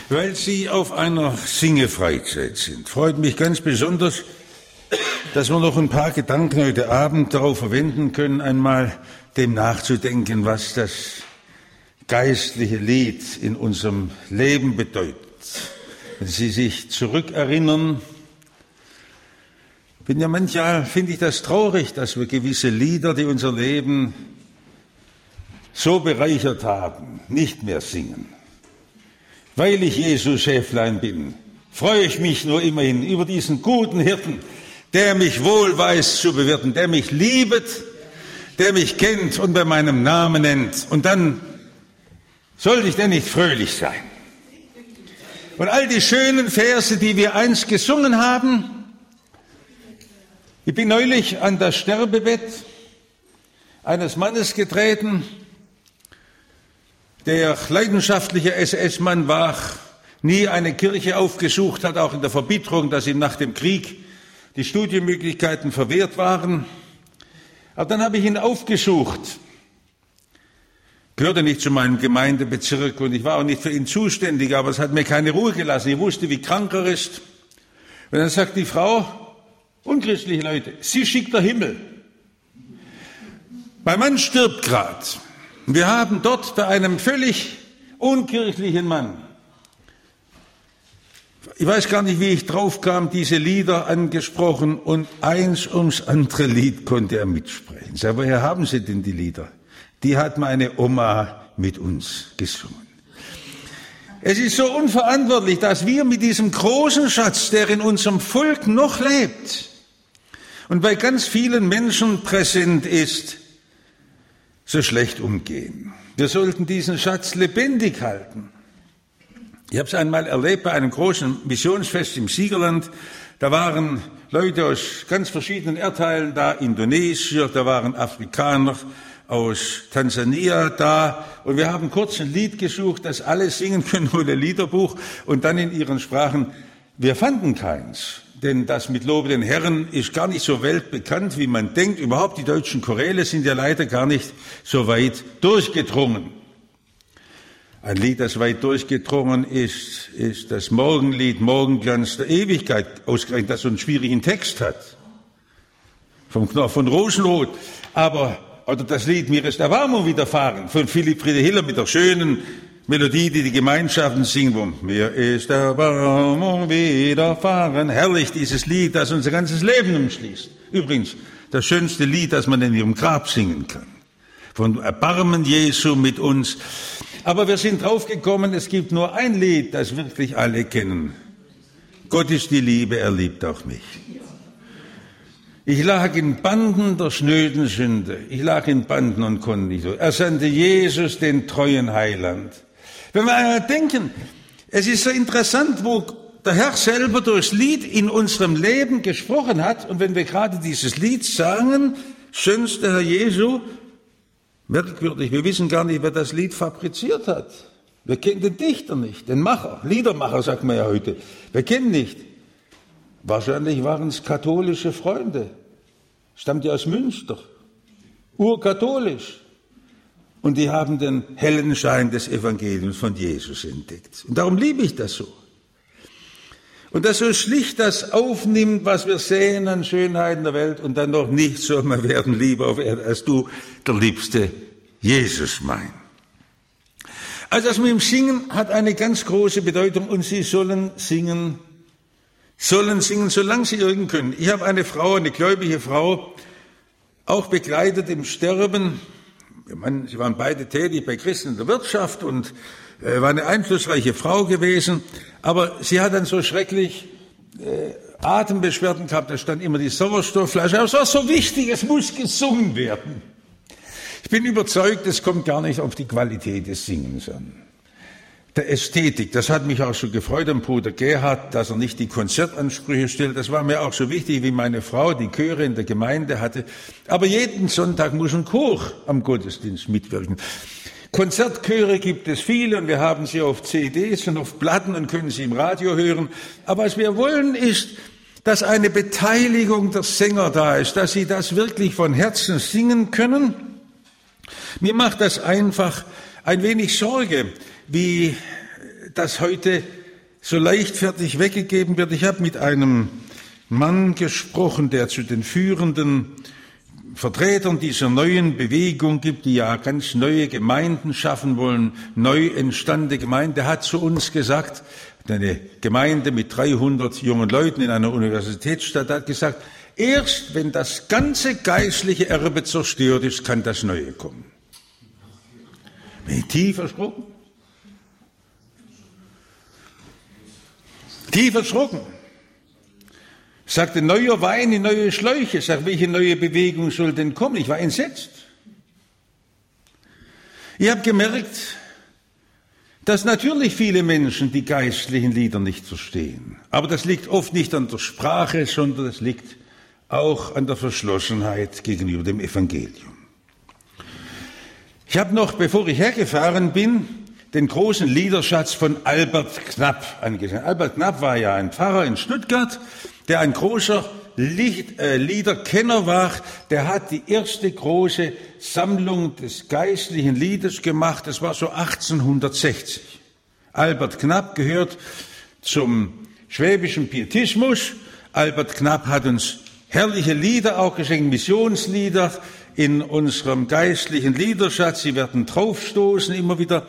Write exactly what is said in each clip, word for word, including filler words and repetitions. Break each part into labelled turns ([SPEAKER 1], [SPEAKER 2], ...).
[SPEAKER 1] Weil Sie auf einer Singefreizeit sind, freut mich ganz besonders, dass wir noch ein paar Gedanken heute Abend darauf verwenden können, einmal dem nachzudenken, was das geistliche Lied in unserem Leben bedeutet. Wenn Sie sich zurückerinnern, bin ja manchmal, finde ich das traurig, dass wir gewisse Lieder, die unser Leben so bereichert haben, nicht mehr singen. Weil ich Jesus Schäflein bin, freue ich mich nur immerhin über diesen guten Hirten, der mich wohl weiß zu bewirten, der mich liebet, der mich kennt und bei meinem Namen nennt. Und dann sollte ich denn nicht fröhlich sein. Und all die schönen Verse, die wir einst gesungen haben. Ich bin neulich an das Sterbebett eines Mannes getreten, der leidenschaftlicher S S-Mann war, nie eine Kirche aufgesucht hat, auch in der Verbitterung, dass ihm nach dem Krieg die Studienmöglichkeiten verwehrt waren. Aber dann habe ich ihn aufgesucht. Gehörte nicht zu meinem Gemeindebezirk und ich war auch nicht für ihn zuständig, aber es hat mir keine Ruhe gelassen. Ich wusste, wie krank er ist. Und dann sagt die Frau, unchristliche Leute, sie schickt der Himmel. Mein Mann stirbt gerade. Wir haben dort bei einem völlig unkirchlichen Mann, ich weiß gar nicht, wie ich drauf kam, diese Lieder angesprochen und eins ums andere Lied konnte er mitsprechen. Ich sage, woher haben Sie denn die Lieder? Die hat meine Oma mit uns gesungen. Es ist so unverantwortlich, dass wir mit diesem großen Schatz, der in unserem Volk noch lebt und bei ganz vielen Menschen präsent ist, so schlecht umgehen. Wir sollten diesen Schatz lebendig halten. Ich habe es einmal erlebt bei einem großen Missionsfest im Siegerland. Da waren Leute aus ganz verschiedenen Erdteilen da, Indonesier, da waren Afrikaner aus Tansania da. Und wir haben kurz ein Lied gesucht, das alle singen können ohne Liederbuch und dann in ihren Sprachen. Wir fanden keins. Denn das mit Lobe den Herren ist gar nicht so weltbekannt, wie man denkt. Überhaupt die deutschen Choräle sind ja leider gar nicht so weit durchgedrungen. Ein Lied, das weit durchgedrungen ist, ist das Morgenlied Morgenglanz der Ewigkeit, ausgerechnet, das so einen schwierigen Text hat. Vom Knopf von Rosenrot. Aber, oder das Lied Mir ist Erbarmung widerfahren, von Philipp Friede Hiller mit der schönen Melodie, die die Gemeinschaften singen, wo mir ist Erbarmung widerfahren. Herrlich, dieses Lied, das unser ganzes Leben umschließt. Übrigens, das schönste Lied, das man in ihrem Grab singen kann. Von Erbarmen Jesu mit uns. Aber wir sind draufgekommen, es gibt nur ein Lied, das wirklich alle kennen. Gott ist die Liebe, er liebt auch mich. Ich lag in Banden der schnöden Sünde. Ich lag in Banden und konnte nicht so. Er sandte Jesus, den treuen Heiland. Wenn wir einmal denken, es ist so interessant, wo der Herr selber durchs Lied in unserem Leben gesprochen hat. Und wenn wir gerade dieses Lied sagen, schönster Herr Jesu, merkwürdig, wir wissen gar nicht, wer das Lied fabriziert hat. Wir kennen den Dichter nicht, den Macher, Liedermacher sagt man ja heute. Wir kennen nicht. Wahrscheinlich waren es katholische Freunde. Stammt ja aus Münster. Urkatholisch. Und die haben den hellen Schein des Evangeliums von Jesus entdeckt. Und darum liebe ich das so. Und das so schlicht das aufnimmt, was wir sehen an Schönheiten der Welt und dann noch nicht soll man werden lieber auf Erden als du, der liebste Jesus mein. Also das mit dem Singen hat eine ganz große Bedeutung und Sie sollen singen, sollen singen, solange Sie irgend können. Ich habe eine Frau, eine gläubige Frau, auch begleitet im Sterben. Sie waren beide tätig bei Christen in der Wirtschaft und äh, war eine einflussreiche Frau gewesen. Aber sie hat dann so schrecklich äh, Atembeschwerden gehabt. Da stand immer die Sauerstoffflasche. Aber es war so wichtig, es muss gesungen werden. Ich bin überzeugt, es kommt gar nicht auf die Qualität des Singens an. Der Ästhetik, das hat mich auch so gefreut am Bruder Gerhard, dass er nicht die Konzertansprüche stellt. Das war mir auch so wichtig, wie meine Frau die Chöre in der Gemeinde hatte. Aber jeden Sonntag muss ein Chor am Gottesdienst mitwirken. Konzertchöre gibt es viele und wir haben sie auf C Ds und auf Platten und können sie im Radio hören. Aber was wir wollen ist, dass eine Beteiligung der Sänger da ist, dass sie das wirklich von Herzen singen können. Mir macht das einfach ein wenig Sorge, wie das heute so leichtfertig weggegeben wird. Ich habe mit einem Mann gesprochen, der zu den führenden Vertretern dieser neuen Bewegung gibt, die ja ganz neue Gemeinden schaffen wollen, neu entstandene Gemeinden. Der hat zu uns gesagt, eine Gemeinde mit dreihundert jungen Leuten in einer Universitätsstadt hat gesagt, erst wenn das ganze geistliche Erbe zerstört ist, kann das Neue kommen. Bin ich tief erschrocken? Tief erschrocken. Sagte, neuer Wein in neue Schläuche. Sagt, welche neue Bewegung soll denn kommen? Ich war entsetzt. Ich habe gemerkt, dass natürlich viele Menschen die geistlichen Lieder nicht verstehen. Aber das liegt oft nicht an der Sprache, sondern es liegt auch an der Verschlossenheit gegenüber dem Evangelium. Ich habe noch, bevor ich hergefahren bin, den großen Liederschatz von Albert Knapp angesehen. Albert Knapp war ja ein Pfarrer in Stuttgart, der ein großer Lied, äh, Liederkenner war. Der hat die erste große Sammlung des geistlichen Liedes gemacht. Das war so achtzehnhundertsechzig. Albert Knapp gehört zum schwäbischen Pietismus. Albert Knapp hat uns herrliche Lieder auch geschenkt, Missionslieder in unserem geistlichen Liederschatz. Sie werden draufstoßen immer wieder.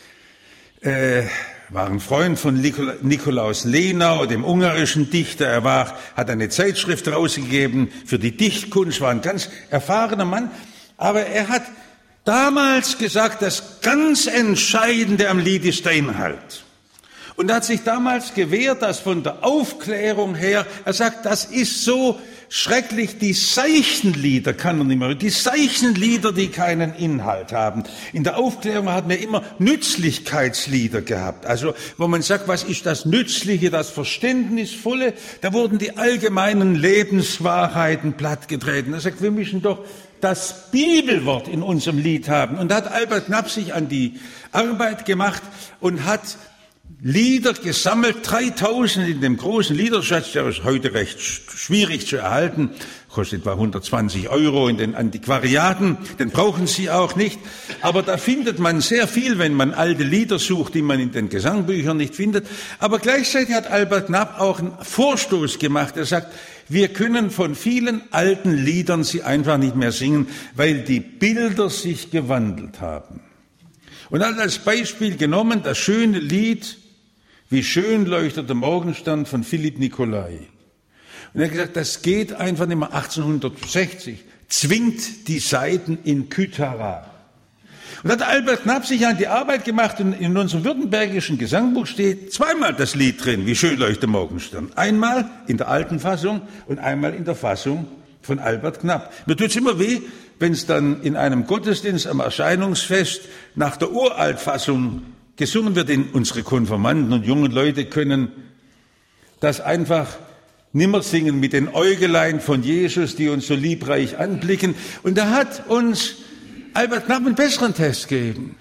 [SPEAKER 1] Äh, war ein Freund von Nikolaus Lenau, dem ungarischen Dichter. Er war, hat eine Zeitschrift rausgegeben für die Dichtkunst, war ein ganz erfahrener Mann. Aber er hat damals gesagt, das ganz Entscheidende am Lied ist der Inhalt. Und er hat sich damals gewehrt, dass von der Aufklärung her, er sagt, das ist so schrecklich, die seichten Lieder kann er nicht mehr, die seichten Lieder, die keinen Inhalt haben. In der Aufklärung hatten wir immer Nützlichkeitslieder gehabt, also wo man sagt, was ist das Nützliche, das Verständnisvolle, da wurden die allgemeinen Lebenswahrheiten plattgetreten. Er sagt, wir müssen doch das Bibelwort in unserem Lied haben. Und da hat Albert Knapp sich an die Arbeit gemacht und hat Lieder gesammelt, dreitausend in dem großen Liederschatz, der ist heute recht schwierig zu erhalten, kostet etwa hundertzwanzig Euro in den Antiquariaten, den brauchen Sie auch nicht, aber da findet man sehr viel, wenn man alte Lieder sucht, die man in den Gesangbüchern nicht findet. Aber gleichzeitig hat Albert Knapp auch einen Vorstoß gemacht, er sagt, wir können von vielen alten Liedern sie einfach nicht mehr singen, weil die Bilder sich gewandelt haben. Und er hat als Beispiel genommen das schöne Lied Wie schön leuchtet der Morgenstern von Philipp Nicolai. Und er hat gesagt, das geht einfach nicht mehr. achtzehnhundertsechzig zwingt die Saiten in Kythara. Und da hat Albert Knapp sich an die Arbeit gemacht und in unserem württembergischen Gesangbuch steht zweimal das Lied drin, Wie schön leuchtet der Morgenstern. Einmal in der alten Fassung und einmal in der Fassung von Albert Knapp. Mir tut's immer weh, wenn es dann in einem Gottesdienst am Erscheinungsfest nach der Uraltfassung gesungen wird. In unsere Konfirmanden und jungen Leute können das einfach nimmer singen mit den Äugelein von Jesus, die uns so liebreich anblicken. Und da hat uns Albert Knapp einen besseren Test gegeben.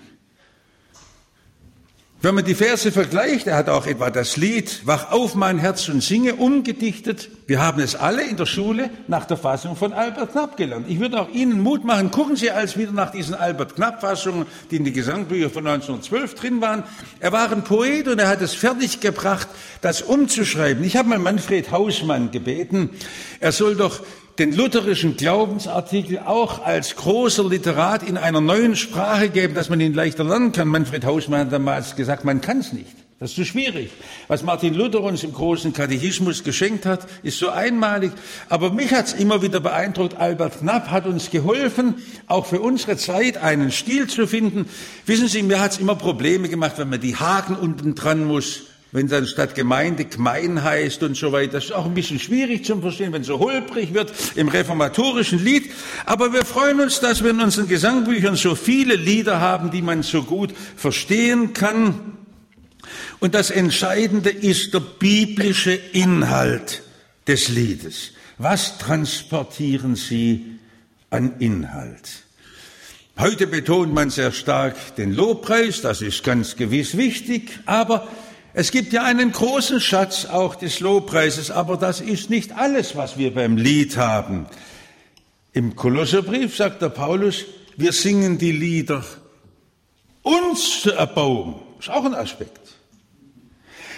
[SPEAKER 1] Wenn man die Verse vergleicht, er hat auch etwa das Lied Wach auf mein Herz und singe umgedichtet. Wir haben es alle in der Schule nach der Fassung von Albert Knapp gelernt. Ich würde auch Ihnen Mut machen, gucken Sie als wieder nach diesen Albert Knapp-Fassungen, die in die Gesangbücher von neunzehnhundertzwölf drin waren. Er war ein Poet und er hat es fertiggebracht, das umzuschreiben. Ich habe mal Manfred Hausmann gebeten, er soll doch den lutherischen Glaubensartikel auch als großer Literat in einer neuen Sprache geben, dass man ihn leichter lernen kann. Manfred Hausmann hat damals gesagt, man kann es nicht. Das ist zu schwierig. Was Martin Luther uns im großen Katechismus geschenkt hat, ist so einmalig. Aber mich hat es immer wieder beeindruckt, Albert Knapp hat uns geholfen, auch für unsere Zeit einen Stil zu finden. Wissen Sie, mir hat es immer Probleme gemacht, wenn man die Haken unten dran muss, wenn dann statt Gemeinde Gmein heißt und so weiter. Das ist auch ein bisschen schwierig zu verstehen, wenn es so holprig wird im reformatorischen Lied. Aber wir freuen uns, dass wir in unseren Gesangbüchern so viele Lieder haben, die man so gut verstehen kann. Und das Entscheidende ist der biblische Inhalt des Liedes. Was transportieren Sie an Inhalt? Heute betont man sehr stark den Lobpreis, das ist ganz gewiss wichtig, aber es gibt ja einen großen Schatz auch des Lobpreises, aber das ist nicht alles, was wir beim Lied haben. Im Kolosserbrief sagt der Paulus, wir singen die Lieder, uns zu erbauen. Das ist auch ein Aspekt.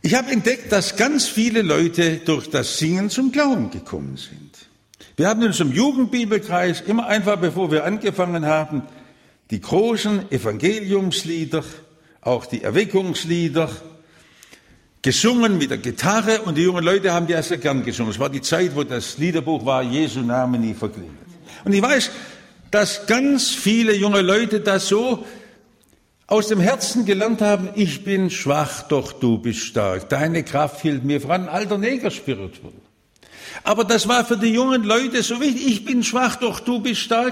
[SPEAKER 1] Ich habe entdeckt, dass ganz viele Leute durch das Singen zum Glauben gekommen sind. Wir haben in unserem Jugendbibelkreis immer einfach, bevor wir angefangen haben, die großen Evangeliumslieder, auch die Erweckungslieder, gesungen mit der Gitarre, und die jungen Leute haben die ja sehr gern gesungen. Es war die Zeit, wo das Liederbuch war, Jesu Name nie verklingt. Und ich weiß, dass ganz viele junge Leute das so aus dem Herzen gelernt haben: Ich bin schwach, doch du bist stark. Deine Kraft hielt mir voran. Alter Negerspiritual. Aber das war für die jungen Leute so wichtig. Ich bin schwach, doch du bist stark.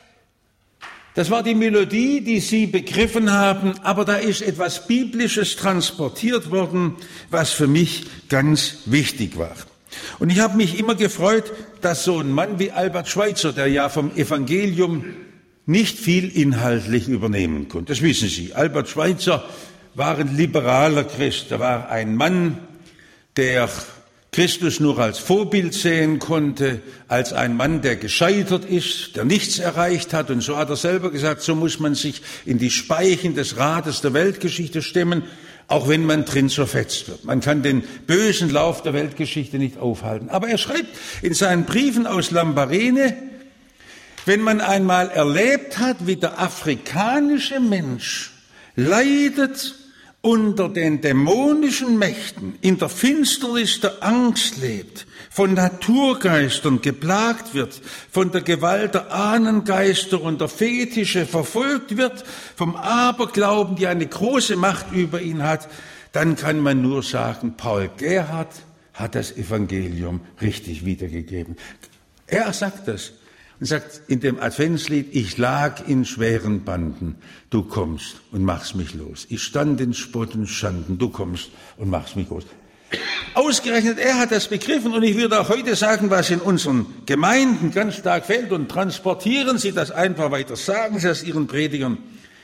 [SPEAKER 1] Das war die Melodie, die sie begriffen haben. Aber da ist etwas Biblisches transportiert worden, was für mich ganz wichtig war. Und ich habe mich immer gefreut, dass so ein Mann wie Albert Schweitzer, der ja vom Evangelium nicht viel inhaltlich übernehmen konnte. Das wissen Sie. Albert Schweitzer war ein liberaler Christ. Er war ein Mann, der Christus nur als Vorbild sehen konnte, als ein Mann, der gescheitert ist, der nichts erreicht hat. Und so hat er selber gesagt, so muss man sich in die Speichen des Rades der Weltgeschichte stemmen, auch wenn man drin zerfetzt wird. Man kann den bösen Lauf der Weltgeschichte nicht aufhalten. Aber er schreibt in seinen Briefen aus Lambarene, wenn man einmal erlebt hat, wie der afrikanische Mensch leidet unter den dämonischen Mächten, in der Finsternis der Angst lebt, von Naturgeistern geplagt wird, von der Gewalt der Ahnengeister und der Fetische verfolgt wird, vom Aberglauben, die eine große Macht über ihn hat, dann kann man nur sagen, Paul Gerhardt hat das Evangelium richtig wiedergegeben. Er sagt das. Und sagt in dem Adventslied: Ich lag in schweren Banden, du kommst und machst mich los. Ich stand in Spott und Schanden, du kommst und machst mich los. Ausgerechnet er hat das begriffen, und ich würde auch heute sagen, was in unseren Gemeinden ganz stark fehlt, und transportieren Sie das einfach weiter, sagen Sie es Ihren Predigern.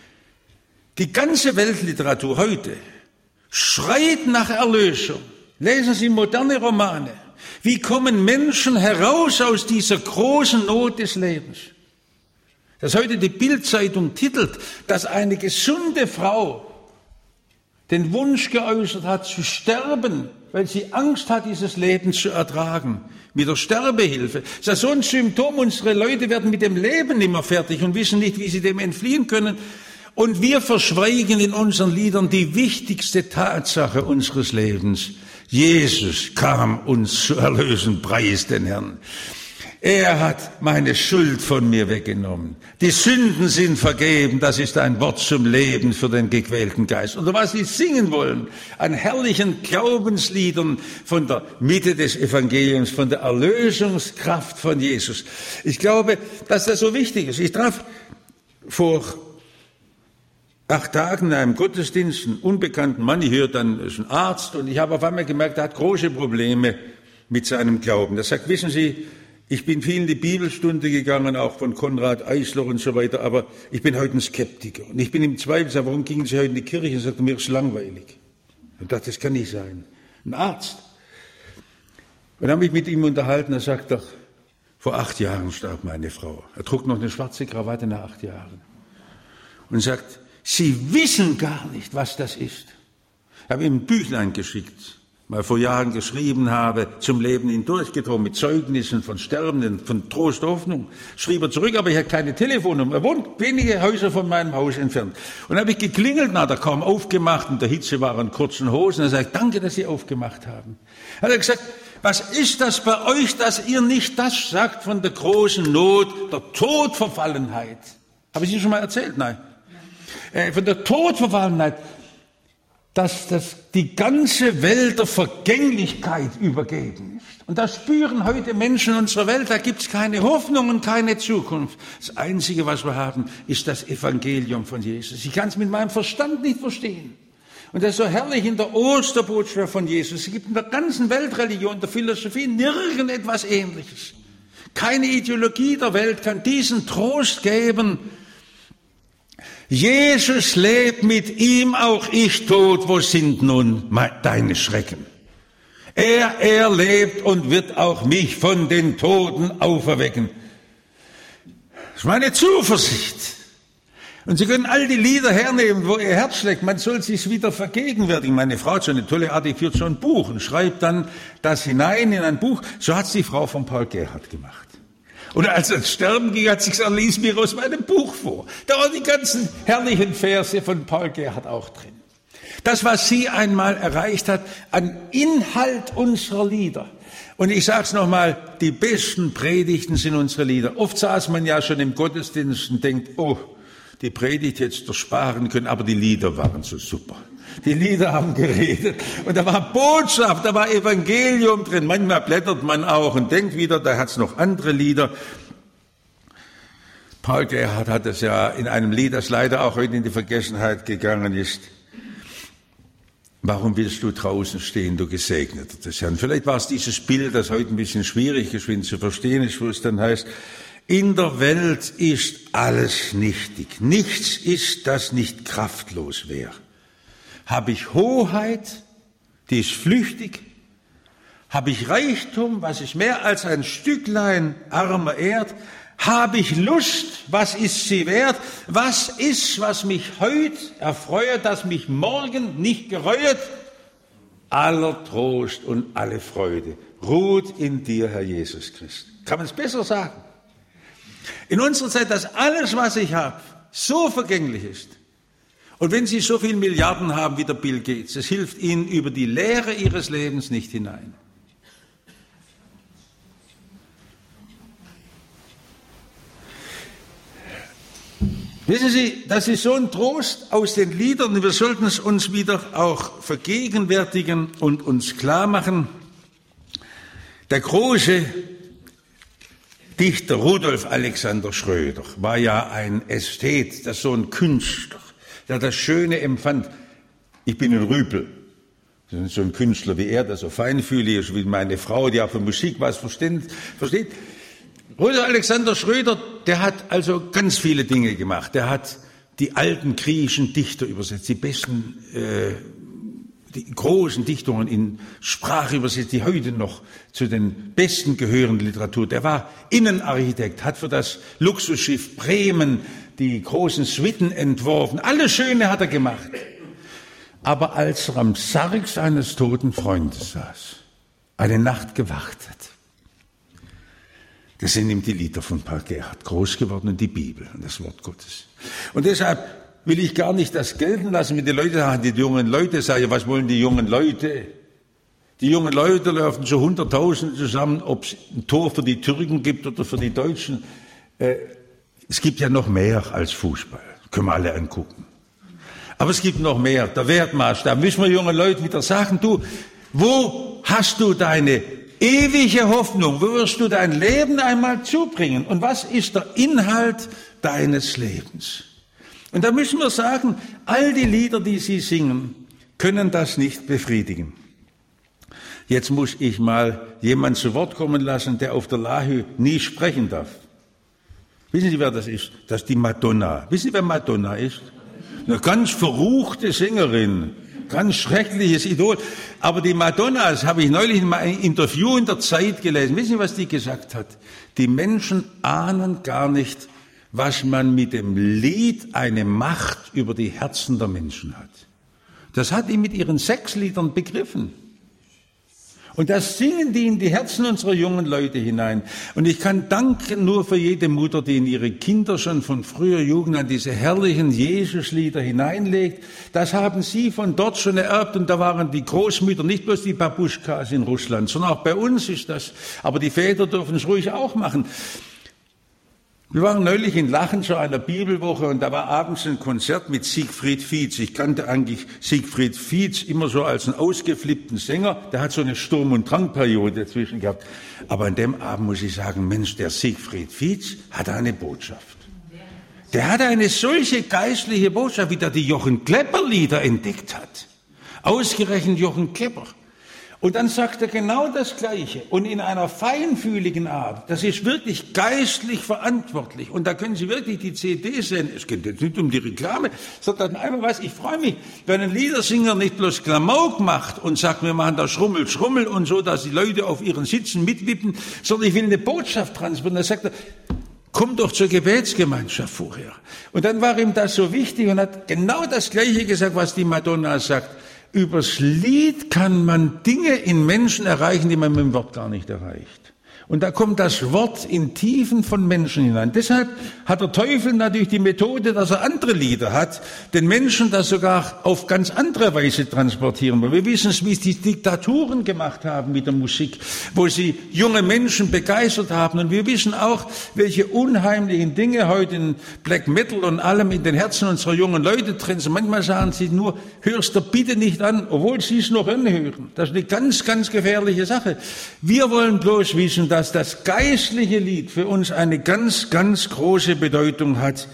[SPEAKER 1] Die ganze Weltliteratur heute schreit nach Erlösung. Lesen Sie moderne Romane. Wie kommen Menschen heraus aus dieser großen Not des Lebens? Dass heute die Bild-Zeitung titelt, dass eine gesunde Frau den Wunsch geäußert hat, zu sterben, weil sie Angst hat, dieses Leben zu ertragen, mit der Sterbehilfe. Das ist ja so ein Symptom. Unsere Leute werden mit dem Leben nicht mehr fertig und wissen nicht, wie sie dem entfliehen können. Und wir verschweigen in unseren Liedern die wichtigste Tatsache unseres Lebens. Jesus kam uns zu erlösen, preis den Herrn. Er hat meine Schuld von mir weggenommen. Die Sünden sind vergeben, das ist ein Wort zum Leben für den gequälten Geist. Und was Sie singen wollen, an herrlichen Glaubensliedern von der Mitte des Evangeliums, von der Erlösungskraft von Jesus. Ich glaube, dass das so wichtig ist. Ich traf vor acht Tagen in einem Gottesdienst einen unbekannten Mann, ich höre dann, er ist ein Arzt, und ich habe auf einmal gemerkt, er hat große Probleme mit seinem Glauben. Er sagt, wissen Sie, ich bin viel in die Bibelstunde gegangen, auch von Konrad Eisler und so weiter, aber ich bin heute ein Skeptiker. Und ich bin im Zweifel, sage, warum gingen Sie heute in die Kirche? Und sagte, mir ist langweilig. Und dachte, das kann nicht sein. Ein Arzt. Und dann habe ich mit ihm unterhalten, er sagt doch, vor acht Jahren starb meine Frau. Er trug noch eine schwarze Krawatte nach acht Jahren. Und sagt, Sie wissen gar nicht, was das ist. Ich habe ihm ein Büchlein geschickt, mal vor Jahren geschrieben habe, zum Leben hindurchgedrungen, mit Zeugnissen von Sterbenden, von Trost, Hoffnung. Schrieb er zurück, aber ich hatte keine Telefonnummer. Er wohnt wenige Häuser von meinem Haus entfernt. Und dann habe ich geklingelt, na, hat er kaum aufgemacht, und der Hitze war in kurzen Hosen. Er sagt, danke, dass Sie aufgemacht haben. Hat er gesagt, was ist das bei euch, dass ihr nicht das sagt von der großen Not, der Todverfallenheit? Habe ich Ihnen schon mal erzählt? Nein. Von der Todverfallenheit, dass das die ganze Welt der Vergänglichkeit übergeben ist. Und das spüren heute Menschen in unserer Welt, da gibt es keine Hoffnung und keine Zukunft. Das Einzige, was wir haben, ist das Evangelium von Jesus. Ich kann es mit meinem Verstand nicht verstehen. Und das ist so herrlich in der Osterbotschaft von Jesus. Es gibt in der ganzen Weltreligion, der Philosophie, nirgend etwas Ähnliches. Keine Ideologie der Welt kann diesen Trost geben. Jesus lebt, mit ihm auch ich tot, wo sind nun deine Schrecken? Er, er lebt und wird auch mich von den Toten auferwecken. Das ist meine Zuversicht. Und Sie können all die Lieder hernehmen, wo Ihr Herz schlägt. Man soll sich's wieder vergegenwärtigen. Meine Frau hat so eine tolle Art, die führt so ein Buch und schreibt dann das hinein in ein Buch. So hat's die Frau von Paul Gerhardt gemacht. Und als er sterben ging, hat sie gesagt, lies mir aus meinem Buch vor. Da waren die ganzen herrlichen Verse von Paul Gerhardt auch drin. Das, was sie einmal erreicht hat, an Inhalt unserer Lieder. Und ich sage es nochmal, die besten Predigten sind unsere Lieder. Oft saß man ja schon im Gottesdienst und denkt, oh, die Predigt jetzt ersparen können, aber die Lieder waren so super. Die Lieder haben geredet und da war Botschaft, da war Evangelium drin. Manchmal blättert man auch und denkt wieder, da hat's noch andere Lieder. Paul Gerhardt hat es ja in einem Lied, das leider auch heute in die Vergessenheit gegangen ist. Warum willst du draußen stehen, du Gesegneter des Herrn? Vielleicht war es dieses Bild, das heute ein bisschen schwierig ist, wenn zu verstehen ist, wo es dann heißt, in der Welt ist alles nichtig. Nichts ist, das nicht kraftlos wäre. Habe ich Hoheit, die ist flüchtig? Habe ich Reichtum, was ist mehr als ein Stücklein armer Erd? Habe ich Lust, was ist sie wert? Was ist, was mich heut erfreut, das mich morgen nicht gereut? Aller Trost und alle Freude ruht in dir, Herr Jesus Christ. Kann man es besser sagen? In unserer Zeit, dass alles, was ich habe, so vergänglich ist. Und wenn Sie so viele Milliarden haben wie der Bill Gates, es hilft Ihnen über die Leere Ihres Lebens nicht hinein. Wissen Sie, das ist so ein Trost aus den Liedern, und wir sollten es uns wieder auch vergegenwärtigen und uns klar machen. Der große Dichter Rudolf Alexander Schröder war ja ein Ästhet, das so ein Künstler, der das Schöne empfand. Ich bin ein Rüpel. So ein Künstler wie er, der so feinfühlig ist, wie meine Frau, die auch von Musik was versteht. Rudolf Alexander Schröder, der hat also ganz viele Dinge gemacht. Der hat die alten griechischen Dichter übersetzt, die besten, äh, die großen Dichtungen in Sprache übersetzt, die heute noch zu den besten gehören Literatur. Der war Innenarchitekt, hat für das Luxusschiff Bremen die großen Suiten entworfen. Alles Schöne hat er gemacht. Aber als er am Sarg seines toten Freundes saß, eine Nacht gewacht hat, das sind ihm die Lieder von Paul Gerhardt groß geworden und die Bibel und das Wort Gottes. Und deshalb will ich gar nicht das gelten lassen, wenn die Leute sagen, die jungen Leute sagen, was wollen die jungen Leute? Die jungen Leute laufen zu Hunderttausenden zusammen, ob es ein Tor für die Türken gibt oder für die Deutschen. Äh, es gibt ja noch mehr als Fußball, können wir alle angucken. Aber es gibt noch mehr, der Wertmaß, da müssen wir jungen Leuten wieder sagen, du, wo hast du deine ewige Hoffnung, wo wirst du dein Leben einmal zubringen? Und was ist der Inhalt deines Lebens? Und da müssen wir sagen, all die Lieder, die Sie singen, können das nicht befriedigen. Jetzt muss ich mal jemand zu Wort kommen lassen, der auf der Lahü nie sprechen darf. Wissen Sie, wer das ist? Das ist die Madonna. Wissen Sie, wer Madonna ist? Eine ganz verruchte Sängerin. Ganz schreckliches Idol. Aber die Madonna, das habe ich neulich in einem Interview in der Zeit gelesen. Wissen Sie, was die gesagt hat? Die Menschen ahnen gar nicht, was man mit dem Lied eine Macht über die Herzen der Menschen hat. Das hat die mit ihren Sexliedern begriffen. Und das singen die in die Herzen unserer jungen Leute hinein. Und ich kann danken nur für jede Mutter, die in ihre Kinder schon von früher Jugend an diese herrlichen Jesuslieder hineinlegt. Das haben sie von dort schon ererbt. Und da waren die Großmütter, nicht bloß die Babuschkas in Russland, sondern auch bei uns ist das. Aber die Väter dürfen es ruhig auch machen. Wir waren neulich in Lachen zu einer Bibelwoche und da war abends ein Konzert mit Siegfried Fietz. Ich kannte eigentlich Siegfried Fietz immer so als einen ausgeflippten Sänger. Der hat so eine Sturm- und Drangperiode dazwischen gehabt. Aber an dem Abend muss ich sagen, Mensch, der Siegfried Fietz hat eine Botschaft. Der hat eine solche geistliche Botschaft, wie der die Jochen Klepper Lieder entdeckt hat. Ausgerechnet Jochen Klepper. Und dann sagt er genau das Gleiche und in einer feinfühligen Art. Das ist wirklich geistlich verantwortlich. Und da können Sie wirklich die C D sehen. Es geht jetzt nicht um die Reklame, sondern einfach was. Ich freue mich, wenn ein Liedersinger nicht bloß Klamauk macht und sagt, wir machen da Schrummel, Schrummel und so, dass die Leute auf ihren Sitzen mitwippen, sondern ich will eine Botschaft transportieren. Da sagt er, Komm doch zur Gebetsgemeinschaft vorher. Und dann war ihm das so wichtig und hat genau das Gleiche gesagt, was die Madonna sagt. Übers Lied kann man Dinge in Menschen erreichen, die man mit dem Wort gar nicht erreicht. Und da kommt das Wort in Tiefen von Menschen hinein. Deshalb hat der Teufel natürlich die Methode, dass er andere Lieder hat, den Menschen das sogar auf ganz andere Weise transportieren wollen. Wir wissen es, wie es die Diktaturen gemacht haben mit der Musik, wo sie junge Menschen begeistert haben. Und wir wissen auch, welche unheimlichen Dinge heute in Black Metal und allem in den Herzen unserer jungen Leute drin sind. Manchmal sagen sie nur, hörst du bitte nicht an, obwohl sie es noch anhören. Das ist eine ganz, ganz gefährliche Sache. Wir wollen bloß wissen, dass das geistliche Lied für uns eine ganz, ganz große Bedeutung hat.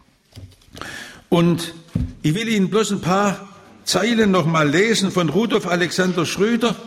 [SPEAKER 1] Und ich will Ihnen bloß ein paar Zeilen noch mal lesen von Rudolf Alexander Schröder.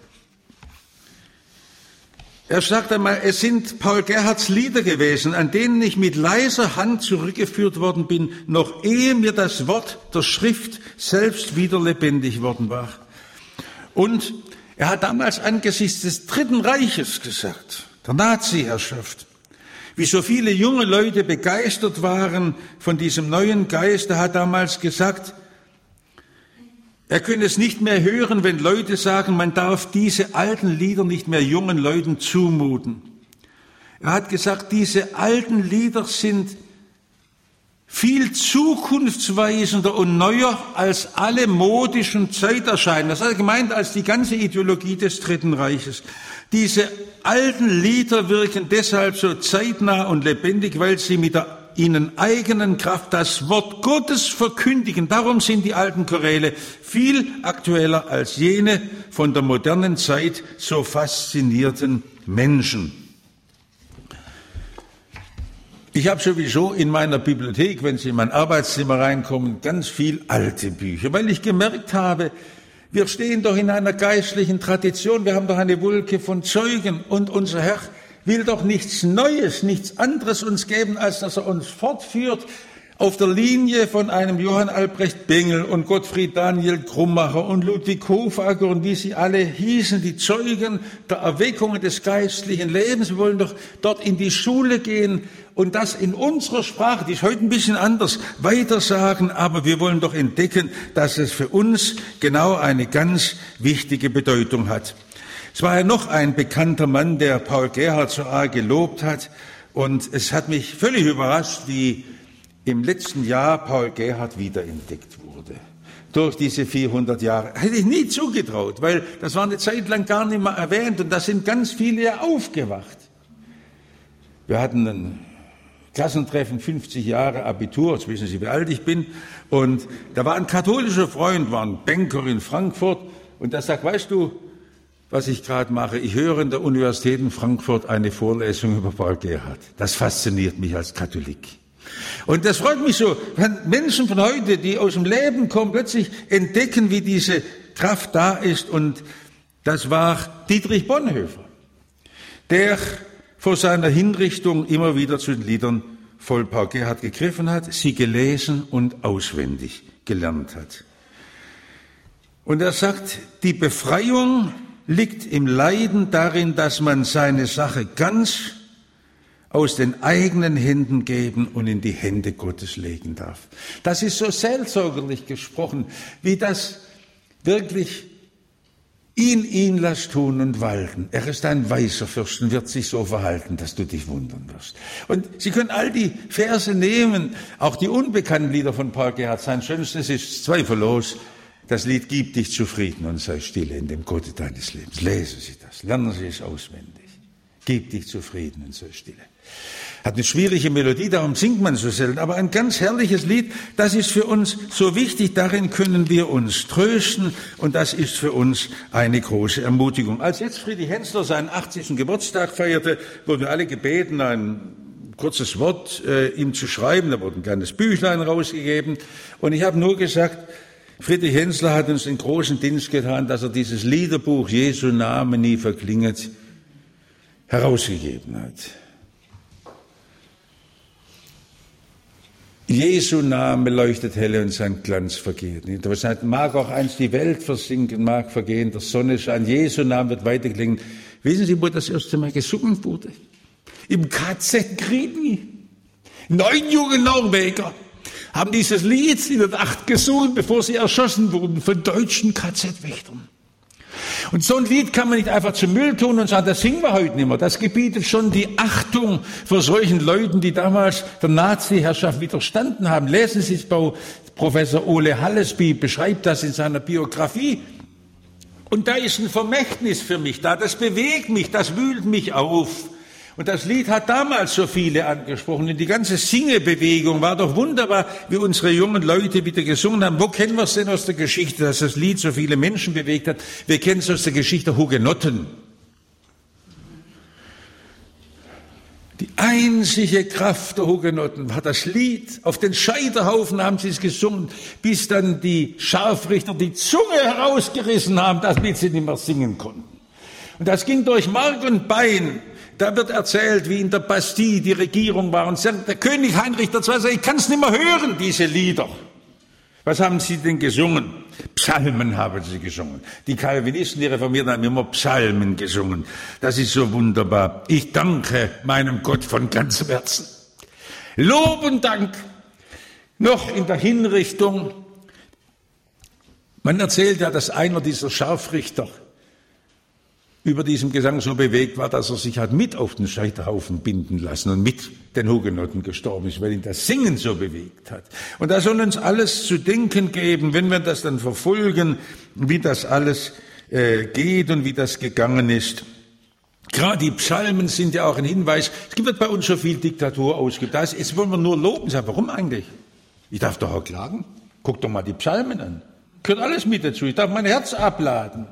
[SPEAKER 1] Er sagt einmal, es sind Paul Gerhardts Lieder gewesen, an denen ich mit leiser Hand zurückgeführt worden bin, noch ehe mir das Wort der Schrift selbst wieder lebendig worden war. Und er hat damals angesichts des Dritten Reiches gesagt, der Nazi-Herrschaft, wie so viele junge Leute begeistert waren von diesem neuen Geist. Er hat damals gesagt, er könne es nicht mehr hören, wenn Leute sagen, man darf diese alten Lieder nicht mehr jungen Leuten zumuten. Er hat gesagt, diese alten Lieder sind viel zukunftsweisender und neuer als alle modischen Zeiterscheinungen. Das hat er gemeint als die ganze Ideologie des Dritten Reiches. Diese alten Lieder wirken deshalb so zeitnah und lebendig, weil sie mit der ihnen eigenen Kraft das Wort Gottes verkündigen. Darum sind die alten Choräle viel aktueller als jene von der modernen Zeit so faszinierten Menschen. Ich habe sowieso in meiner Bibliothek, wenn Sie in mein Arbeitszimmer reinkommen, ganz viel alte Bücher, weil ich gemerkt habe, wir stehen doch in einer geistlichen Tradition, wir haben doch eine Wolke von Zeugen und unser Herr will doch nichts Neues, nichts anderes uns geben, als dass er uns fortführt auf der Linie von einem Johann Albrecht Bengel und Gottfried Daniel Krummacher und Ludwig Hofagger und wie sie alle hießen, die Zeugen der Erweckung des geistlichen Lebens. Wir wollen doch dort in die Schule gehen und das in unserer Sprache, die ist heute ein bisschen anders, weitersagen, aber wir wollen doch entdecken, dass es für uns genau eine ganz wichtige Bedeutung hat. Es war ja noch ein bekannter Mann, der Paul Gerhardt so arg gelobt hat, und es hat mich völlig überrascht, wie im letzten Jahr Paul Gerhardt wiederentdeckt wurde. Durch diese vierhundert Jahre. Hätte ich nie zugetraut, weil das war eine Zeit lang gar nicht mehr erwähnt und da sind ganz viele ja aufgewacht. Wir hatten ein Klassentreffen, fünfzig Jahre Abitur, jetzt wissen Sie, wie alt ich bin, und da war ein katholischer Freund, war ein Banker in Frankfurt, und der sagt, weißt du, was ich gerade mache? Ich höre in der Universität in Frankfurt eine Vorlesung über Paul Gerhardt. Das fasziniert mich als Katholik. Und das freut mich so, wenn Menschen von heute, die aus dem Leben kommen, plötzlich entdecken, wie diese Kraft da ist. Und das war Dietrich Bonhoeffer, der vor seiner Hinrichtung immer wieder zu den Liedern von Paul Gerhardt gegriffen hat, sie gelesen und auswendig gelernt hat. Und er sagt, die Befreiung liegt im Leiden darin, dass man seine Sache ganz aus den eigenen Händen geben und in die Hände Gottes legen darf. Das ist so seelsorgerlich gesprochen, wie das wirklich ihn, ihn lass tun und walten. Er ist ein weiser Fürst und wird sich so verhalten, dass du dich wundern wirst. Und Sie können all die Verse nehmen, auch die unbekannten Lieder von Paul Gerhardt. Sein schönstes ist zweifellos das Lied Gib dich zufrieden und sei stille in dem Gott deines Lebens. Lesen Sie das, lernen Sie es auswendig. Gib dich zufrieden und sei stille. Hat eine schwierige Melodie, darum singt man so selten, aber ein ganz herrliches Lied, das ist für uns so wichtig, darin können wir uns trösten und das ist für uns eine große Ermutigung. Als jetzt Friedrich Hensler seinen achtzigsten Geburtstag feierte, wurden wir alle gebeten, ein kurzes Wort äh, ihm zu schreiben, da wurde ein kleines Büchlein rausgegeben und ich habe nur gesagt, Friedrich Hensler hat uns den großen Dienst getan, dass er dieses Liederbuch Jesu Name nie verklinget herausgegeben hat. Jesu Name leuchtet helle und sein Glanz vergeht nicht. Aber es mag auch einst die Welt versinken, mag vergehen, der Sonnenschein. Jesu Name wird weiterklingen. Wissen Sie, wo das erste Mal gesungen wurde? Im K Z Grini.
[SPEAKER 2] Neun junge Norweger haben dieses Lied in der Nacht gesungen, bevor sie erschossen wurden von deutschen K Z-Wächtern. Und so ein Lied kann man nicht einfach zum Müll tun und sagen, das singen wir heute nicht mehr. Das gebietet schon die Achtung vor solchen Leuten, die damals der Nazi-Herrschaft widerstanden haben. Lesen Sie es bei Professor Ole Hallesby, beschreibt das in seiner Biografie. Und da ist ein Vermächtnis für mich da, das bewegt mich, das wühlt mich auf. Und das Lied hat damals so viele angesprochen. Und die ganze Singebewegung war doch wunderbar, wie unsere jungen Leute wieder gesungen haben. Wo kennen wir es denn aus der Geschichte, dass das Lied so viele Menschen bewegt hat? Wir kennen es aus der Geschichte der Hugenotten. Die einzige Kraft der Hugenotten war das Lied. Auf den Scheiterhaufen haben sie es gesungen, bis dann die Scharfrichter die Zunge herausgerissen haben, damit sie nicht mehr singen konnten. Und das ging durch Mark und Bein. Da wird erzählt, wie in der Bastille die Regierung war und sagt, der König Heinrich der Zweite, ich kann es nicht mehr hören, diese Lieder. Was haben sie denn gesungen? Psalmen haben sie gesungen. Die Calvinisten, die Reformierten haben immer Psalmen gesungen. Das ist so wunderbar. Ich danke meinem Gott von ganzem Herzen. Lob und Dank. Noch in der Hinrichtung. Man erzählt ja, dass einer dieser Scharfrichter über diesem Gesang so bewegt war, dass er sich hat mit auf den Scheiterhaufen binden lassen und mit den Hugenotten gestorben ist, weil ihn das Singen so bewegt hat. Und da soll uns alles zu denken geben, wenn wir das dann verfolgen, wie das alles äh, geht und wie das gegangen ist. Gerade die Psalmen sind ja auch ein Hinweis. Es gibt bei uns so viel Diktatur ausgeübt. Da ist, jetzt wollen wir nur loben. Sag, warum eigentlich? Ich darf doch auch klagen. Guck doch mal die Psalmen an. Gehört alles mit dazu. Ich darf mein Herz abladen.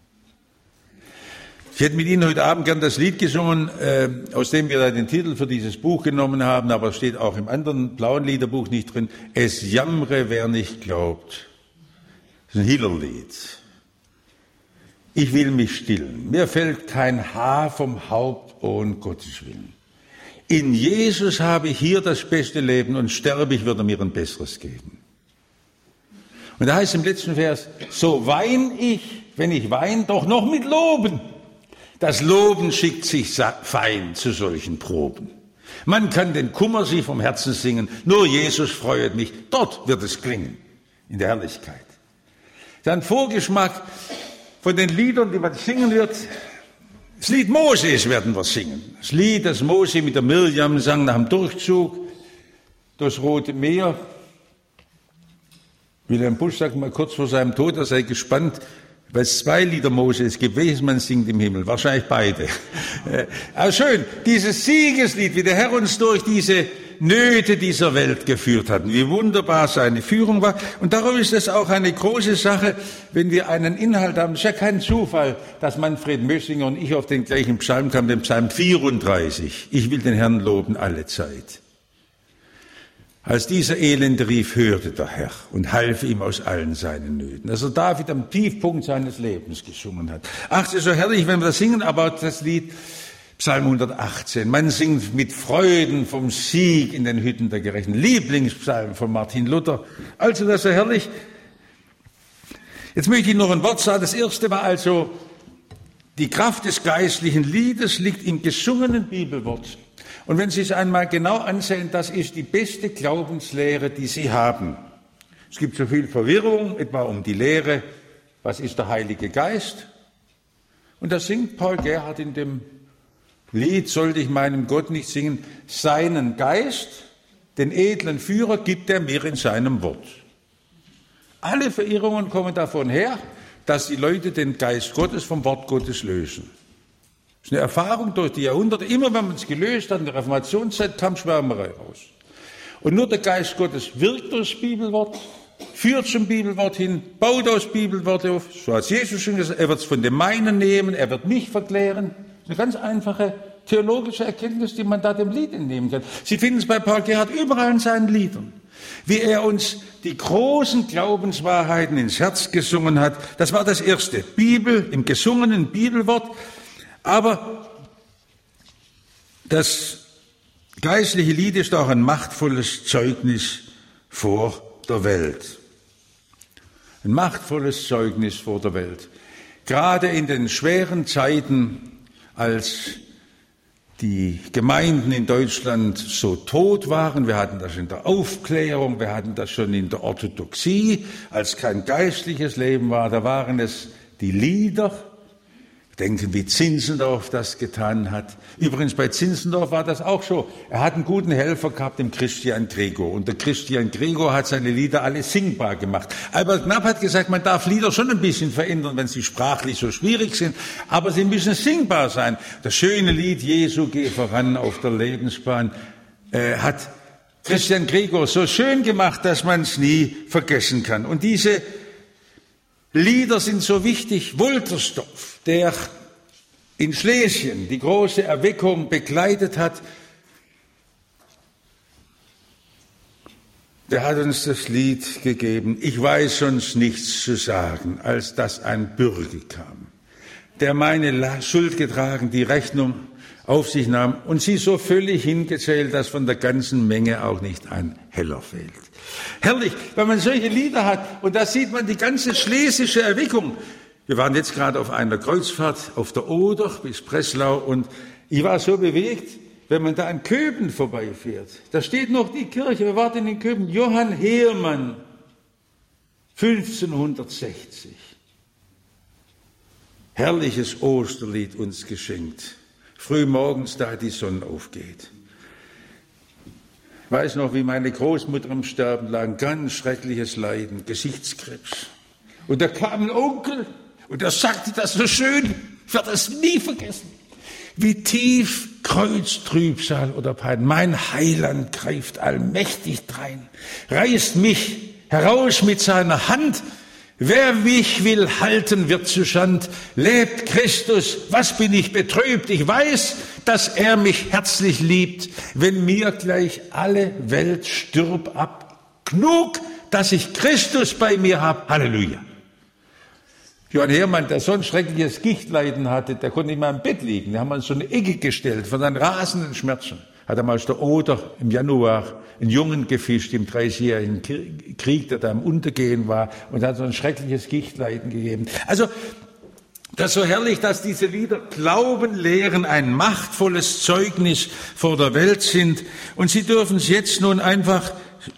[SPEAKER 2] Ich hätte mit Ihnen heute Abend gern das Lied gesungen, äh, aus dem wir da den Titel für dieses Buch genommen haben, aber es steht auch im anderen blauen Liederbuch nicht drin. Es jammre, wer nicht glaubt. Das ist ein Hiller-Lied. Ich will mich stillen. Mir fällt kein Haar vom Haupt ohne Gottes Willen. In Jesus habe ich hier das beste Leben und sterbe ich, wird er mir ein besseres geben. Und da heißt im letzten Vers, so wein ich, wenn ich wein, doch noch mit Loben. Das Loben schickt sich fein zu solchen Proben. Man kann den Kummer sich vom Herzen singen, nur Jesus freuet mich, dort wird es klingen, in der Herrlichkeit. Dann Vorgeschmack von den Liedern, die man singen wird. Das Lied Moses werden wir singen. Das Lied, das Mose mit der Mirjam sang nach dem Durchzug durchs Rote Meer. Wilhelm Busch sagt mal kurz vor seinem Tod, er sei gespannt, weil es zwei Lieder Mose es gibt, welches man singt im Himmel? Wahrscheinlich beide. Aber schön, dieses Siegeslied, wie der Herr uns durch diese Nöte dieser Welt geführt hat, wie wunderbar seine Führung war. Und darum ist es auch eine große Sache, wenn wir einen Inhalt haben. Es ist ja kein Zufall, dass Manfred Mössinger und ich auf den gleichen Psalm kamen, den Psalm vierunddreißig. Ich will den Herrn loben alle Zeit. Als dieser Elende rief, hörte der Herr und half ihm aus allen seinen Nöten. Also David am Tiefpunkt seines Lebens gesungen hat. Ach, es ist so herrlich, wenn wir das singen, aber das Lied Psalm hundertachtzehn. Man singt mit Freuden vom Sieg in den Hütten der Gerechten. Lieblingspsalm von Martin Luther. Also das ist so herrlich. Jetzt möchte ich noch ein Wort sagen. Das erste war also, die Kraft des geistlichen Liedes liegt im gesungenen Bibelwort. Und wenn Sie es einmal genau ansehen, das ist die beste Glaubenslehre, die Sie haben. Es gibt so viel Verwirrung, etwa um die Lehre, was ist der Heilige Geist? Und da singt Paul Gerhardt in dem Lied, sollte ich meinem Gott nicht singen, seinen Geist, den edlen Führer, gibt er mir in seinem Wort. Alle Verirrungen kommen davon her, dass die Leute den Geist Gottes vom Wort Gottes lösen. Das ist eine Erfahrung durch die Jahrhunderte. Immer wenn man es gelöst hat, in der Reformationszeit kam Schwärmerei raus. Und nur der Geist Gottes wirkt durchs Bibelwort, führt zum Bibelwort hin, baut aus Bibelwort auf. So hat Jesus schon gesagt, er wird es von dem meinen nehmen, er wird mich verklären. Das ist eine ganz einfache theologische Erkenntnis, die man da dem Lied entnehmen kann. Sie finden es bei Paul Gerhardt überall in seinen Liedern. Wie er uns die großen Glaubenswahrheiten ins Herz gesungen hat, das war das Erste. Bibel im gesungenen Bibelwort. Aber das geistliche Lied ist auch ein machtvolles Zeugnis vor der Welt. Ein machtvolles Zeugnis vor der Welt. Gerade in den schweren Zeiten, als
[SPEAKER 1] die Gemeinden in Deutschland so tot waren. Wir hatten das in der Aufklärung, wir hatten das schon in der Orthodoxie, als kein geistliches Leben war. Da waren es die Lieder. Denken, wie Zinzendorf das getan hat. Übrigens, bei Zinzendorf war das auch so. Er hat einen guten Helfer gehabt, den Christian Gregor. Und der Christian Gregor hat seine Lieder alle singbar gemacht. Albert Knapp hat gesagt, man darf Lieder schon ein bisschen verändern, wenn sie sprachlich so schwierig sind. Aber sie müssen singbar sein. Das schöne Lied, Jesu, geh voran auf der Lebensbahn, äh, hat Christian Gregor so schön gemacht, dass man es nie vergessen kann. Und diese Lieder sind so wichtig. Wolterstorff, der in Schlesien die große Erweckung begleitet hat, der hat uns das Lied gegeben, ich weiß sonst nichts zu sagen, als dass ein Bürger kam, der meine Schuld getragen, die Rechnung auf sich nahm und sie so völlig hingezählt, dass von der ganzen Menge auch nicht ein Heller fehlt. Herrlich, wenn man solche Lieder hat, und da sieht man die ganze schlesische Erweckung. Wir waren jetzt gerade auf einer Kreuzfahrt auf der Oder bis Breslau und ich war so bewegt, wenn man da an Köben vorbeifährt. Da steht noch die Kirche, wir warten in Köben, Johann Heermann, fünfzehnhundertsechzig. Herrliches Osterlied uns geschenkt. Frühmorgens, da die Sonne aufgeht. Ich weiß noch, wie meine Großmutter am Sterben lag, ein ganz schreckliches Leiden, Gesichtskrebs. Und da kam ein Onkel und er sagte das so schön, ich werde das nie vergessen. Wie tief Kreuztrübsal oder Pein, mein Heiland greift allmächtig drein, reißt mich heraus mit seiner Hand. Wer mich will halten, wird zu Schand. Lebt Christus, was bin ich betrübt? Ich weiß, dass er mich herzlich liebt. Wenn mir gleich alle Welt stirb ab, genug, dass ich Christus bei mir hab. Halleluja. Johann Heermann, der so ein schreckliches Gichtleiden hatte, der konnte nicht mal im Bett liegen. Den haben wir in so eine Ecke gestellt von seinen rasenden Schmerzen. Hat er mal aus der Oder im Januar einen Jungen gefischt im dreißigjährigen Krieg, der da am Untergehen war und hat so ein schreckliches Gichtleiden gegeben. Also, das ist so herrlich, dass diese Lieder Glauben lehren, ein machtvolles Zeugnis vor der Welt sind. Und sie dürfen es jetzt nun einfach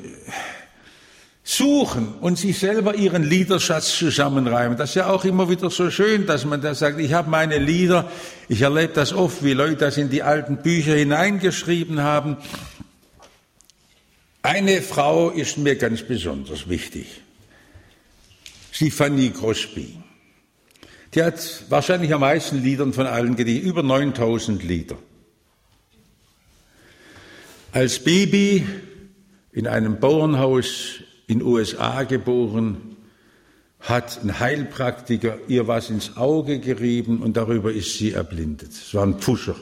[SPEAKER 1] suchen und sich selber ihren Liederschatz zusammenreimen. Das ist ja auch immer wieder so schön, dass man da sagt, ich habe meine Lieder, ich erlebe das oft, wie Leute das in die alten Bücher hineingeschrieben haben. Eine Frau ist mir ganz besonders wichtig, Fanny Crosby. Die hat wahrscheinlich am meisten Liedern von allen gedichtet, über neuntausend Lieder. Als Baby in einem Bauernhaus in den U S A geboren, hat ein Heilpraktiker ihr was ins Auge gerieben und darüber ist sie erblindet. Es war ein Pfuscher.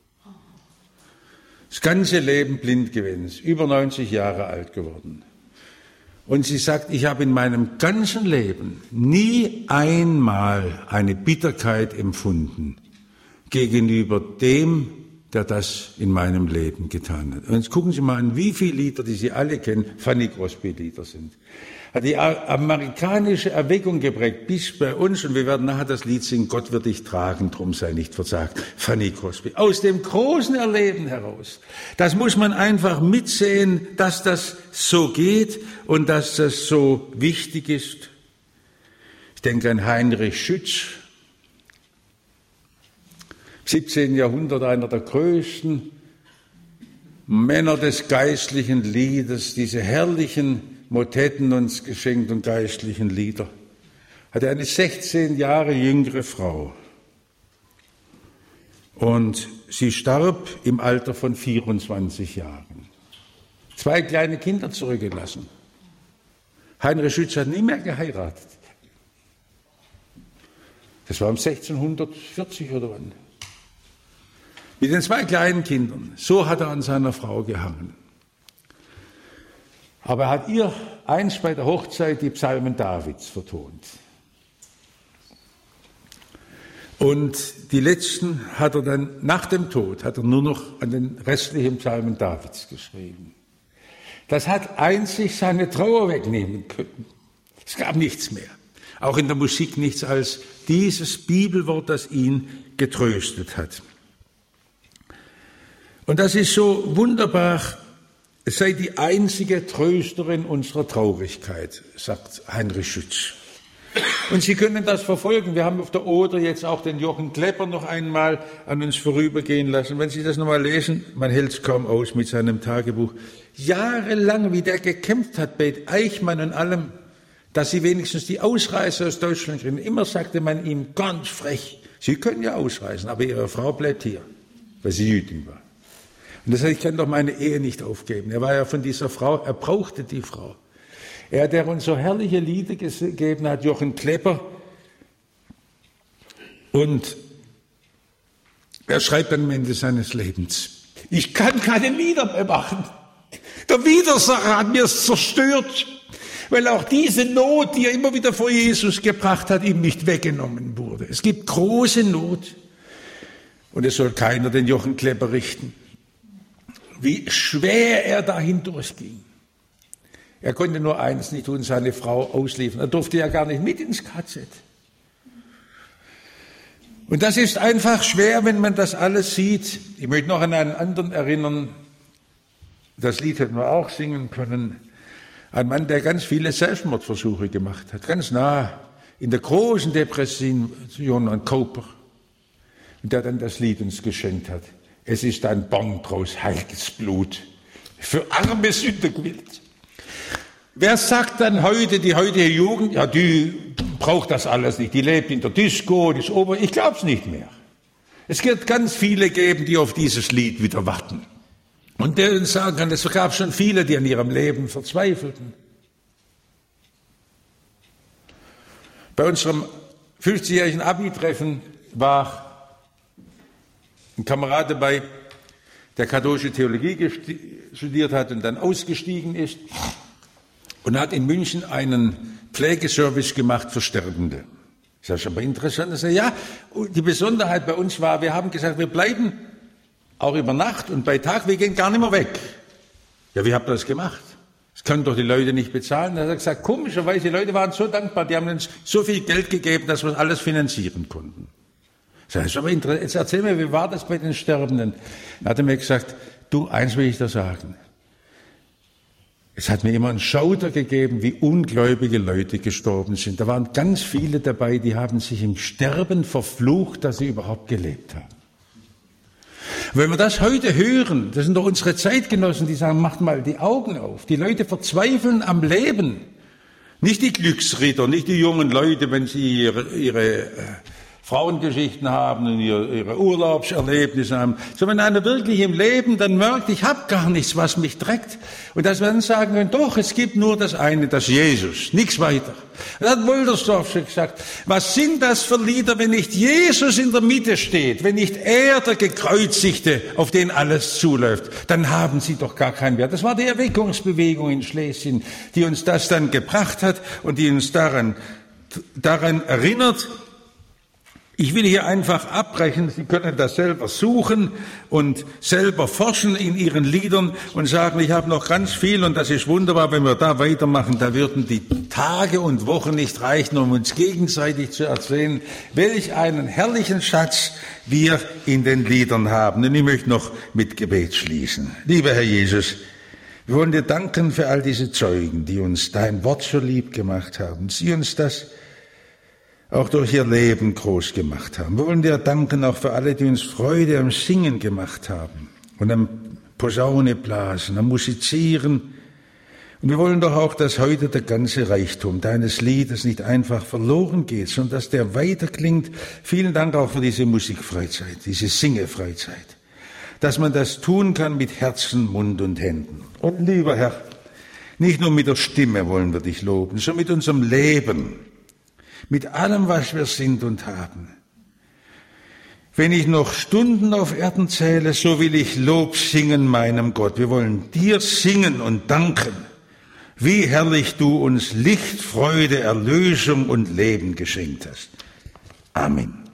[SPEAKER 1] Das ganze Leben blind gewesen, ist über neunzig Jahre alt geworden. Und sie sagt, ich habe in meinem ganzen Leben nie einmal eine Bitterkeit empfunden gegenüber dem, der das in meinem Leben getan hat. Und jetzt gucken Sie mal an, wie viele Lieder, die Sie alle kennen, Fanny Crosby-Lieder sind. Hat die amerikanische Erweckung geprägt, bis bei uns, und wir werden nachher das Lied singen, Gott wird dich tragen, drum sei nicht verzagt. Fanny Crosby. Aus dem großen Erleben heraus. Das muss man einfach mitsehen, dass das so geht und dass das so wichtig ist. Ich denke an Heinrich Schütz, siebzehnten Jahrhundert einer der größten Männer des geistlichen Liedes, diese herrlichen Motetten uns geschenkt und geistlichen Lieder, hatte eine sechzehn Jahre jüngere Frau und sie starb im Alter von vierundzwanzig Jahren. Zwei kleine Kinder zurückgelassen. Heinrich Schütz hat nie mehr geheiratet. Das war um sechzehnhundertvierzig oder wann. Mit den zwei kleinen Kindern. So hat er an seiner Frau gehangen. Aber er hat ihr einst bei der Hochzeit die Psalmen Davids vertont. Und die letzten hat er dann, nach dem Tod, hat er nur noch an den restlichen Psalmen Davids geschrieben. Das hat einzig seine Trauer wegnehmen können. Es gab nichts mehr. Auch in der Musik nichts als dieses Bibelwort, das ihn getröstet hat. Und das ist so wunderbar. Sei die einzige Trösterin unserer Traurigkeit, sagt Heinrich Schütz. Und Sie können das verfolgen. Wir haben auf der Oder jetzt auch den Jochen Klepper noch einmal an uns vorübergehen lassen. Wenn Sie das nochmal lesen, man hält es kaum aus mit seinem Tagebuch. Jahrelang, wie der gekämpft hat bei Eichmann und allem, dass sie wenigstens die Ausreise aus Deutschland kriegen. Immer sagte man ihm ganz frech, Sie können ja ausreisen, aber Ihre Frau bleibt hier, weil sie Jüdin war. Und das heißt, ich kann doch meine Ehe nicht aufgeben. Er war ja von dieser Frau, er brauchte die Frau. Er, der uns so herrliche Lieder gegeben hat, Jochen Klepper. Und er schreibt am Ende seines Lebens, ich kann keine Lieder mehr machen. Der Widersacher hat mir es zerstört, weil auch diese Not, die er immer wieder vor Jesus gebracht hat, ihm nicht weggenommen wurde. Es gibt große Not. Und es soll keiner den Jochen Klepper richten. Wie schwer er da hindurchging. Er konnte nur eins nicht tun, seine Frau ausliefern. Er durfte ja gar nicht mit ins K Z. Und das ist einfach schwer, wenn man das alles sieht. Ich möchte noch an einen anderen erinnern. Das Lied hätten wir auch singen können. Ein Mann, der ganz viele Selbstmordversuche gemacht hat. Ganz nah in der großen Depression an Cowper. Und der dann das Lied uns geschenkt hat. Es ist ein Bond draus heiliges Blut für arme Sünder gewillt. Wer sagt dann heute, die heutige Jugend, ja, die braucht das alles nicht, die lebt in der Disco, das Ober, ich glaub's nicht mehr. Es wird ganz viele geben, die auf dieses Lied wieder warten. Und der uns sagen kann, es gab schon viele, die an ihrem Leben verzweifelten. Bei unserem fünfzigjährigen Abi-Treffen war ein Kamerad dabei, der katholische Theologie studiert hat und dann ausgestiegen ist und hat in München einen Pflegeservice gemacht für Sterbende. Das ist aber interessant. Er sagt, ja, die Besonderheit bei uns war, wir haben gesagt, wir bleiben auch über Nacht und bei Tag, wir gehen gar nicht mehr weg. Ja, wie habt ihr das gemacht? Das können doch die Leute nicht bezahlen. Da hat er gesagt, komischerweise, die Leute waren so dankbar, die haben uns so viel Geld gegeben, dass wir alles finanzieren konnten. Das ist aber interessant. Jetzt erzähl mir, wie war das bei den Sterbenden? Da hat er mir gesagt, du, eins will ich dir sagen. Es hat mir immer einen Schauder gegeben, wie ungläubige Leute gestorben sind. Da waren ganz viele dabei, die haben sich im Sterben verflucht, dass sie überhaupt gelebt haben. Wenn wir das heute hören, das sind doch unsere Zeitgenossen, die sagen, macht mal die Augen auf. Die Leute verzweifeln am Leben. Nicht die Glücksritter, nicht die jungen Leute, wenn sie ihre, ihre äh, Frauengeschichten haben und ihre, ihre Urlaubserlebnisse haben, sondern wenn einer wirklich im Leben dann merkt, ich habe gar nichts, was mich trägt. Und dass wir dann sagen können, doch, es gibt nur das eine, das Jesus, nichts weiter. Das hat Woltersdorf schon gesagt. Was sind das für Lieder, wenn nicht Jesus in der Mitte steht, wenn nicht er der Gekreuzigte, auf den alles zuläuft, dann haben sie doch gar keinen Wert. Das war die Erweckungsbewegung in Schlesien, die uns das dann gebracht hat und die uns daran, daran erinnert. Ich will hier einfach abbrechen, Sie können das selber suchen und selber forschen in Ihren Liedern und sagen, ich habe noch ganz viel und das ist wunderbar, wenn wir da weitermachen, da würden die Tage und Wochen nicht reichen, um uns gegenseitig zu erzählen, welch einen herrlichen Schatz wir in den Liedern haben. Und ich möchte noch mit Gebet schließen. Lieber Herr Jesus, wir wollen dir danken für all diese Zeugen, die uns dein Wort so lieb gemacht haben. Sie uns das auch durch ihr Leben groß gemacht haben. Wir wollen dir danken auch für alle, die uns Freude am Singen gemacht haben und am Posaune blasen, am Musizieren. Und wir wollen doch auch, dass heute der ganze Reichtum deines Liedes nicht einfach verloren geht, sondern dass der weiterklingt. Vielen Dank auch für diese Musikfreizeit, diese Singefreizeit, dass man das tun kann mit Herzen, Mund und Händen. Und lieber Herr, nicht nur mit der Stimme wollen wir dich loben, sondern mit unserem Leben, mit allem, was wir sind und haben. Wenn ich noch Stunden auf Erden zähle, so will ich Lob singen meinem Gott. Wir wollen dir singen und danken, wie herrlich du uns Licht, Freude, Erlösung und Leben geschenkt hast. Amen.